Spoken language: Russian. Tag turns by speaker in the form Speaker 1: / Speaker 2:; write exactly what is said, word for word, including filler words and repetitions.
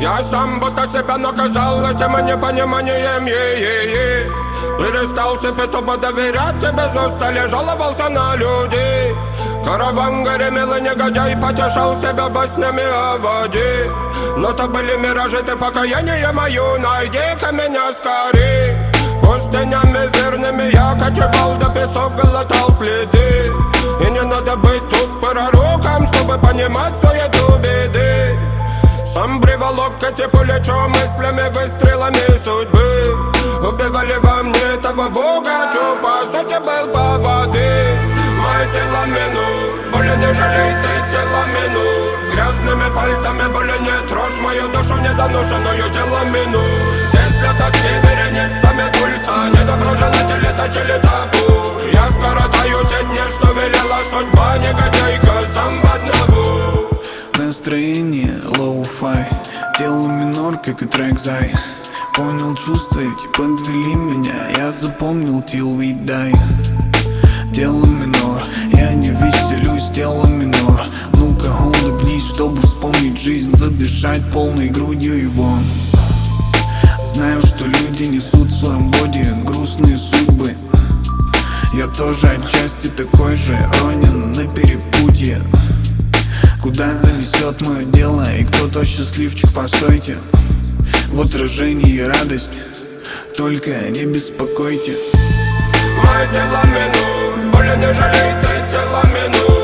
Speaker 1: Я сам будто себя наказал этим непониманием, е-е-е. Перестал себе тупо доверять, тебе без устали жаловался на людей. Караван гремел и негодяй потешал себя баснями о воде. Но то были миражи, ты покаяние мою, найди-ка меня скорей. Пустынями верными я кочевал, до песок глотал следы. И не надо быть тут пророком, чтобы понимать суету беды. Сам приволок эти плечо мыслями, выстрелами судьбы. Убивали во мне этого бога, что по сути был по воды. Мое тело минур, более не жалей ты тело минур. Грязными пальцами более не трожь мою душу недоношенную тело минур. Если тоски вереницами пульса, недоброжелатели точили табур. Я скоротаю те дни, что велела судьба, негодяйка сам в одного.
Speaker 2: Настроение лоу-фай, тело минор, как и трек Зай. Понял чувства эти, подвели меня, я запомнил till we die. Тело минор, я не веселюсь, тело минор. Ну-ка улыбнись, чтобы вспомнить жизнь, задышать полной грудью и вон. Знаю, что люди несут в своем боди грустные судьбы. Я тоже отчасти такой же, ронен на перепутье. Куда занесет мое дело и кто тот счастливчик, постойте. В отражении радость, только не беспокойте.
Speaker 1: Мое тело минур, более не жалей ты тело минур.